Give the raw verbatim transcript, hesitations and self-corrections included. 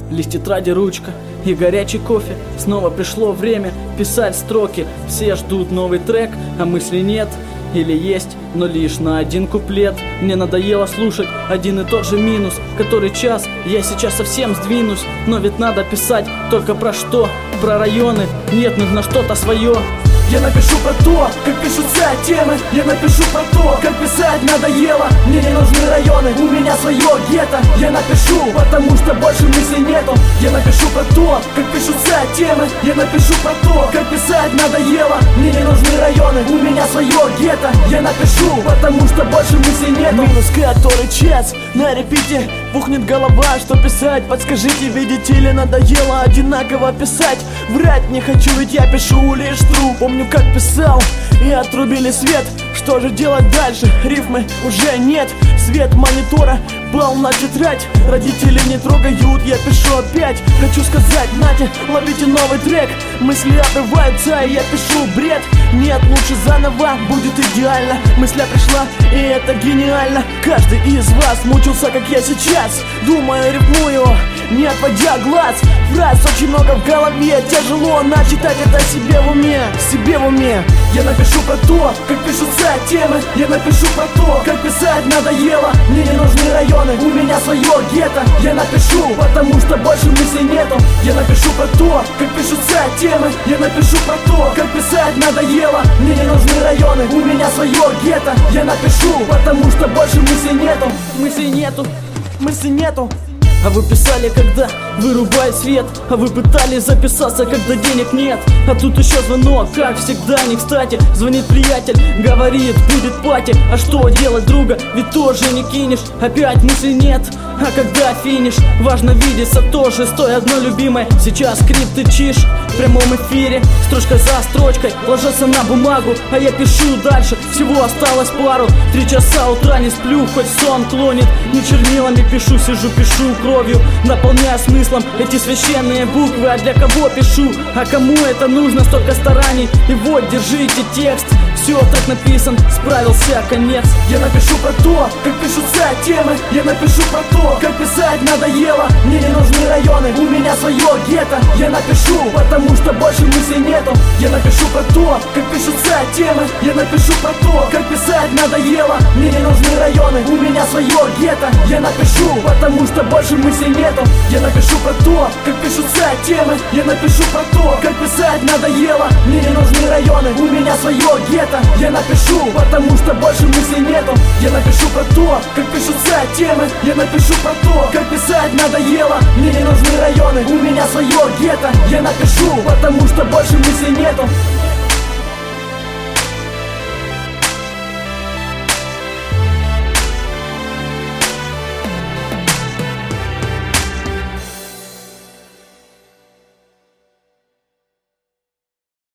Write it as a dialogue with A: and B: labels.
A: Лист тетради, ручка и горячий кофе. Снова пришло время писать строки. Все ждут новый трек, а мысли нет. Или есть, но лишь на один куплет. Мне надоело слушать один и тот же минус. Который час, я сейчас совсем сдвинусь. Но ведь надо писать только про что? Про районы, нет, нужно что-то свое. Я напишу про то, как пишутся темы. Я напишу про то, как писать надоело. Мне не нужны районы, у меня свое гетто. Я напишу, потому что больше мыслей нету. Я напишу про то, как пишутся темы. Я напишу про то, как писать надоело. Мне не нужны районы, у меня свое гетто. Я напишу, потому что больше мыслей нету. Минус который час, на репите пухнет голова, что писать, подскажите, видите ли, надоело одинаково писать. Врать не хочу, ведь я пишу лишь true. Помню, как писал, и отрубили свет. Что же делать дальше? Рифмы уже нет. Свет монитора пал на тетрадь. Родители не трогают, я пишу опять. Хочу сказать, нате, ловите новый трек. Мысли обрываются, и я пишу бред. Нет, лучше заново, будет идеально. Мысля пришла, и это гениально. Каждый из вас мучился, как я сейчас. Думаю, рифмую, не отводя глаз. Фраз очень много в голове. Тяжело начитать это себе в уме. Себе в уме. Я напишу про то, как пишутся темы. Я напишу про то, как писать надоело. Мне не нужны районы, у меня свое гетто. Я напишу, потому что больше мыслей нету. Я напишу про то, как пишутся темы. Я напишу про то, как писать надоело. Мне не нужны районы, у меня свое гетто. Я напишу, потому что больше мыслей нету. Мыслей нету, мыслей нету. А вы писали, когда вырубает свет. А вы пытались записаться, когда денег нет. А тут еще звонок, как всегда, не кстати. Звонит приятель, говорит, будет пати. А что делать, друга, ведь тоже не кинешь. Опять мыслей нет, а когда финиш? Важно видеться тоже, стой одной любимой. Сейчас скрипт и чиш в прямом эфире. Строчка за строчкой ложится на бумагу. А я пишу дальше, всего осталось пару. Три часа утра не сплю, хоть сон клонит. Не чернилами пишу, сижу, пишу кровью, наполняя смыслом эти священные буквы. А для кого пишу, а кому это нужно? Столько стараний, и вот, держите текст. Все так написан, справился конец. Я напишу про то, как пишутся темы. Я напишу про то, как писать надоело. Мне не нужны районы, у меня свое гетто. Я напишу, потому что больше мыслей нету. Я напишу про то, как пишутся темы. Я напишу про то, как писать надоело. Мне не нужны районы, у меня свое гетто. Я напишу, потому что больше мыслей нету. Я напишу про то, как пишутся темы. Я напишу про то, как писать надоело. Мне не нужны районы, у меня свое гетто. Я напишу, потому что больше мыслей нету. Я напишу про то, как пишутся темы. Я напишу про то, как писать надоело. Мне не нужны районы, у меня свое гетто. Я напишу, потому что больше